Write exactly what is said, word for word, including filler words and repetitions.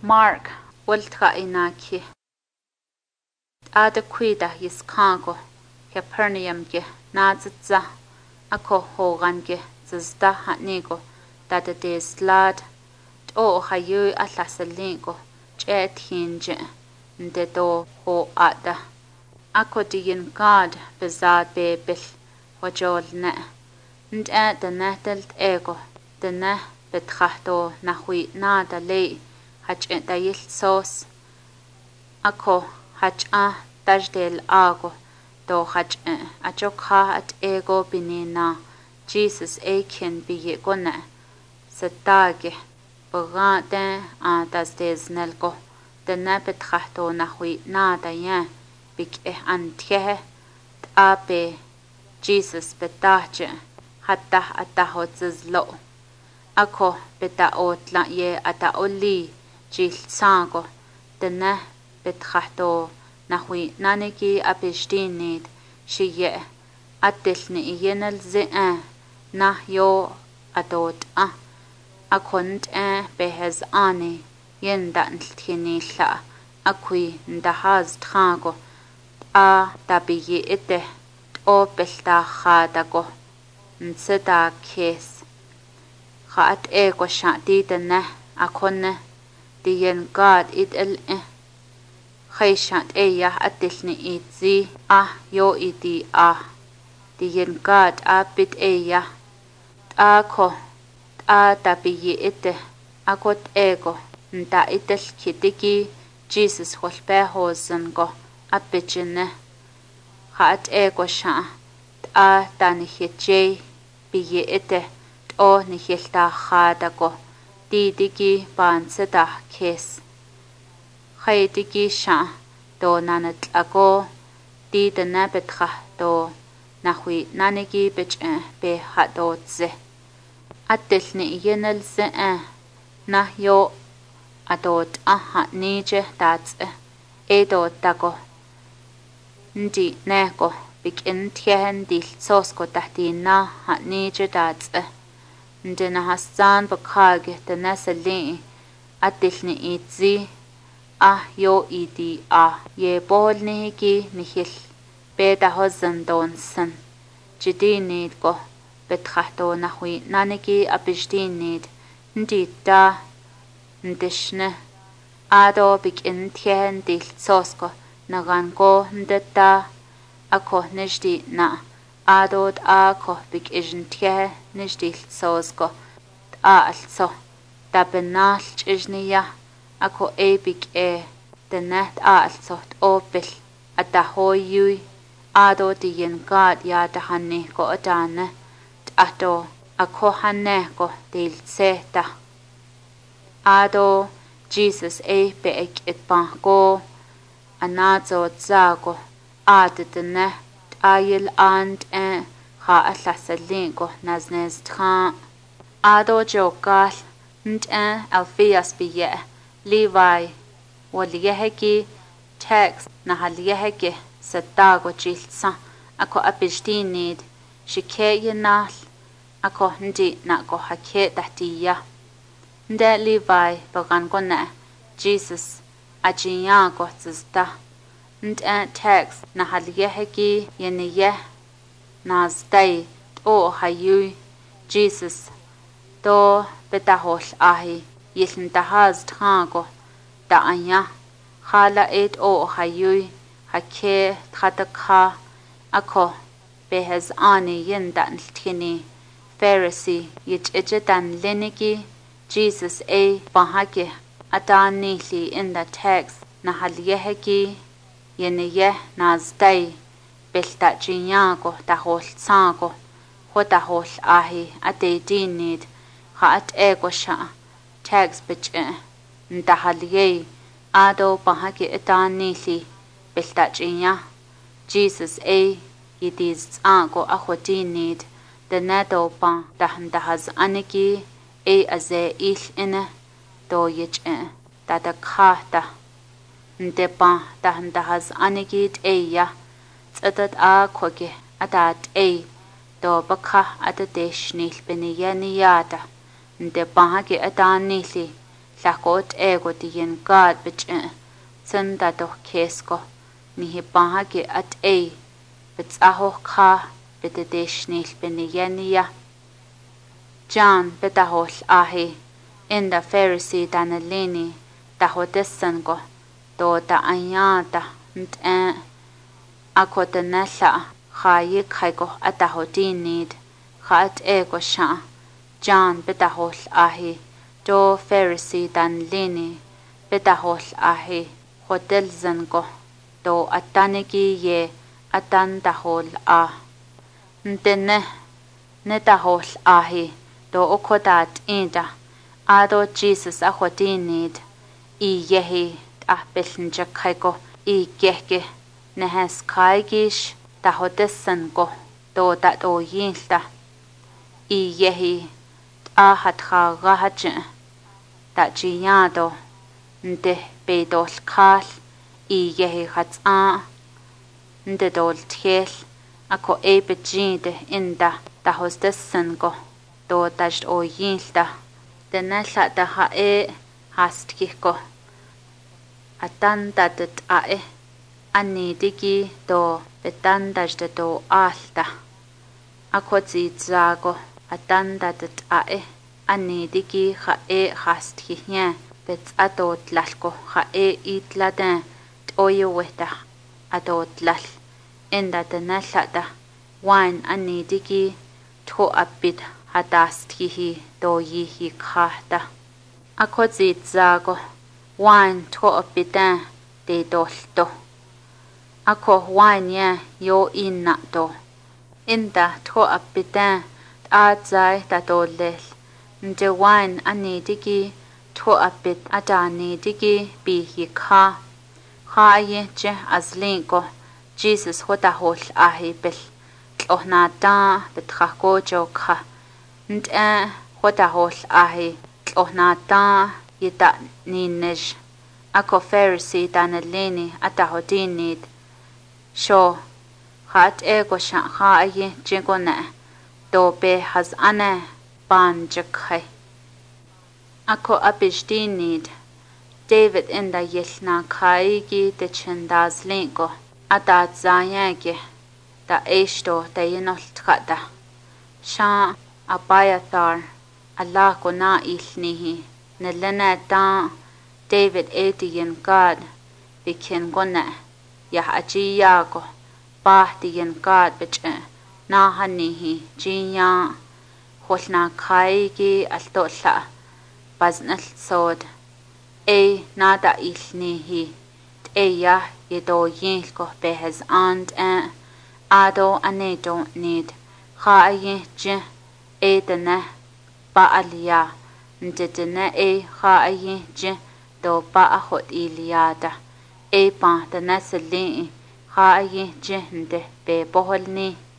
Mark ultra inaki. Ada cuida yiskango, Capernaum ge, nazitza, ako hogan ge, zizda hatnigo, dada des lad, o hayu atlasalingo, jet hinge, nde do ho ada. Ako diyin God bezad bebil, wajol ne, and at the nettled ego, the ne betrachto nahui nada lei, hach et da yil sos. Ako hach a tajdel ago, do hach a jokha at ego binina, Jesus akin bi ye gone, setage, bogate a das des nelgo, the ne betrachto nahui nada yen. Big eh antje abe Jesus betache hatta ataho zlo ako beta otla ye ata oli jil sango dene betrato nahui naneki abestinid shiye atilni yenel ze na yo adot a akont eh behez ani yenda ntini la akui ndahaz trago a tabiye ite o belta khadago nseda kes khat e ko shati tene akonne diyen God it el e khayshat e ya atilni itzi a yo iti a diyen God a bit e ya a ko a tabiye ite akot ego nda itel kitiki Jesus holpe hosen go apechene hat ego sha a tani heche biye ete o ni helta khada ko didiki panseta kes khaydiki sha do nanat ako didana betra do nahui naniki bech be hadotze atelni yenel ze na yo adot aha nije tats edo tago ndi neko bikin tien dil sosko tahtina ha nije tats ndina hasan bakage de nasali atilni itzi ah yo idi a ye bolni ki nihil beta hozan donsan jidini ko betrato nahui naniki abistinid ndi da ndishne ado bikin tien dil sosko nagan ko ndeta ako nishdi na adod ako bik izn tie nishdi sosko a also da benal chizniya ako e bik e the net a also opil at the hoyu ado diyen God ya da hanne ko adane ato ako hanne ko dil seta ado Jesus e beek et banko anazo zago adetene ayil and e ha aslasalingo naznes tra ado jokal nt e alfias biye Levi waliyeheki text na haliyeheki setago jilsa ako abistinid shikeyenal ako ndi na ko hake datiya nde Levi bagan kone Jesus ajiya ko zista nde text na haliyeheki yeniye nazdai o hayu Jesus do betahol ahi yilntahaz thago da anya khala et o hayu hake khatakha ako behez ani yendan tini Pharisee yich ejetan leniki Jesus a bahake atani li in the text na haliyeheki yeniye nazdai belta jinyago tahol tsago hotahol ahi ate dinid hat ego sha text bich ndahaliye ado bahake atani li belta jinya Jesus a yidis tsago ahodinid the nedo pa dahandahaz aniki e aze il ine do yich e tata khata nde pa dahandahaz aniki e ya tsatat a khoke atat e do bakha atadesh nil beniyani yata nde pa ke atani li llakot ego diyen God bitch senda do kesko ni hibaha ge at a bits aho ka bitadeshnil beniyania John bitahol ahi in the Pharisee danelini dahodesan go do da anyata nt eh ako danella khayi khaygo atahodinid khat ego sha John bitahol ahi do Pharisee danelini bitahol ahi hotel zango do atanigi ye atan dahol a ntene netahol ahi do okodat inda ado Jesus ahodinid I yehi ahbelnja khaygo I gehge nehes kaigish dahodesan go do da do yinta I yehi ahat khagahaje da jiyado nde beidol khal I yehi khatsa nde dol tkhel ako ebejide inda dahodesan go do dajt o yinta denalla da ha e hastkiko atanda det ae ani digi do betandaj de do alta akotsi zago atanda det ae ani digi ha e hastkihnya bet adot lalko ha e itladen toyo weta adot lal enda denalla da wan ani digi to abit hadastkihi do yihi khata akotsi zago wan to opitan de dolto ako wan ya yo inna do inda to opitan a zai da dolel nde wan ani digi to opit adani digi bi hi kha kha ye je azlinko Jesus hoda hol ahi bel tlohna da betrako jo kha nde hoda hol ahi tlohna da yita ninej ako Pharisee danelini atahodinid sho hat ego sha khaye jingona do be has ane ban jakhay ako abishdinid David inda yelna khaigi de chendaz linko ata zayage da eshto da yenol tkada sha abayathar Allah ko na ilnihi Nelena da David ediyen God bikin gona ya aji yago bah diyen God biche na hanihi jinya holna kaigi altola baznal sod e nada ilnihi e ya yedo yinko behez and en ado ane don't need khaye je e dana ba aliya Ndetene e khaye je do ba ahot iliada e pa dana selin khaye je nde be boholni